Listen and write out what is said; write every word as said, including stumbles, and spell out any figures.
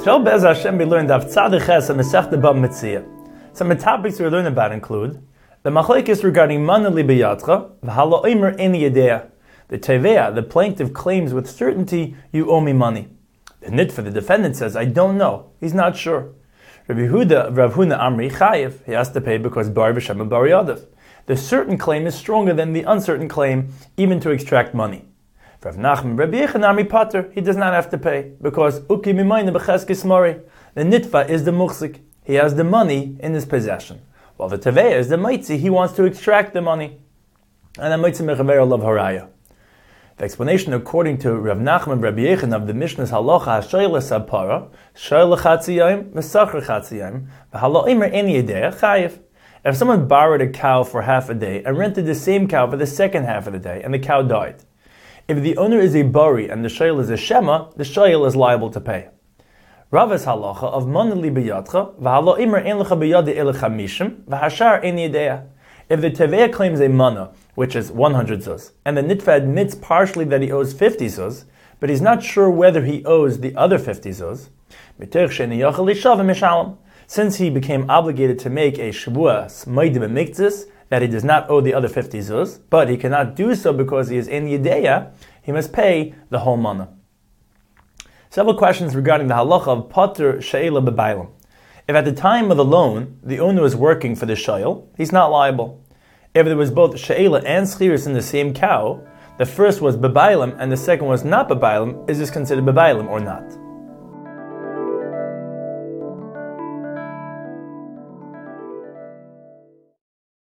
Shal Bez Hashem be learned of Tzaddik Ches and Masechta Bava Metzia. Some of the topics we learn about include the machlokes regarding Mana Li B'Yadcha, V'Halo Omer Ein Yedea. The Tevea, the plaintiff, claims with certainty, you owe me money. The nitfa, the defendant, says, I don't know. He's not sure. Rabbi Yehuda, Rav Huna Amri Chayev, he has to pay because Bar B'Shem and Bar Yadav. The certain claim is stronger than the uncertain claim, even to extract money. Rav Nachman, Rabbi Yechon Amri Pater, he does not have to pay because Uki Mimayne B'Cheskes Mori. The nitfa is the muchzik. He has the money in his possession. While the Tevea is the Maitzi, he wants to extract the money. And the Maitzi Mechaver Lav Haraya. The explanation according to Rav Nachman Rabbi Yechon of the Mishnah's halacha Hashayla Sapara, Shayla Chatziyayim, Mesachar Chatziyayim, V'Halo Imer Ein Yedea Chayev. If someone borrowed a cow for half a day and rented the same cow for the second half of the day, and the cow died, if the owner is a bari and the shayl is a shema, the shayl is liable to pay. Rava's halacha of Mana Li B'Yadcha, V'Halo Imer Ein Lecha B'Yadi Ele Chamishim, V'Hashar Ein Yedea. If the Tevea claims a mana, which is one hundred zuz, and the nitfa admits partially that he owes fifty zuz, but he's not sure whether he owes the other fifty zuz, since he became obligated to make a shvuah smaydim miktzis, that he does not owe the other fifty zuz, but he cannot do so because he is in yedeya, he must pay the whole mana. Several questions regarding the halacha of pater she'ela b'bailam. If at the time of the loan, the owner was working for the shayl, he's not liable. If there was both she'ela and schiris in the same cow, the first was b'bailam and the second was not b'bailam, is this considered b'bailam or not?